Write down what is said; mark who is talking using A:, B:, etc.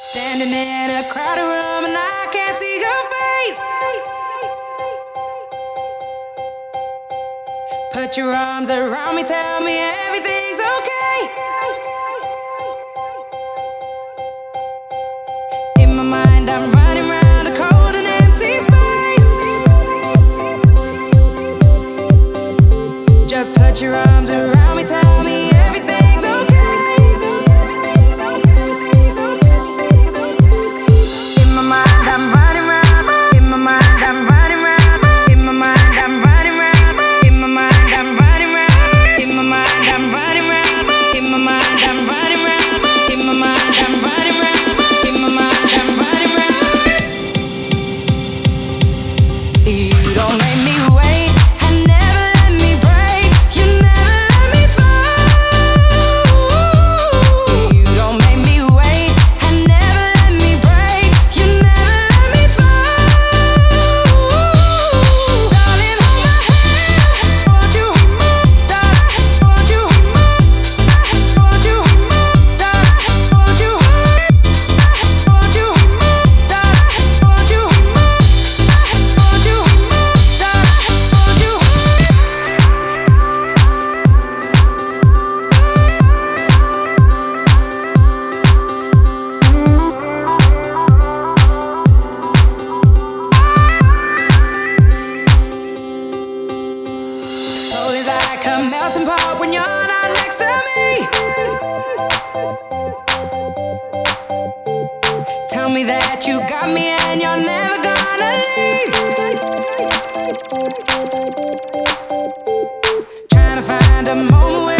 A: Standing in a crowded room and I can't see your face. Put your arms around me, tell me everything's okay. In my mind, I'm running round a cold and empty space. Just put your arms around me, tell me everything's okay. In my mind, I'm running round. In my mind, I'm running round. In my mind, I'm running round. In my mind, I'm running round. In my mind, I'm running round. In my mind, I'm running round. In my mind, I'm running round. In my mind, I'm running round. You don't make me wait, and never let me break. You never let me fall. You don't make me wait, and never let me break. You never let me fall. Darling, hold my hand. Won't you? Darling, won't you? Won't you? Darling, won't you? Won't you? Darling, won't you? Won't you? Darling, won't you? Soul is like a melting pot when you're not next to me. Tell me that you got me and you're never gonna leave. Trying to find a moment where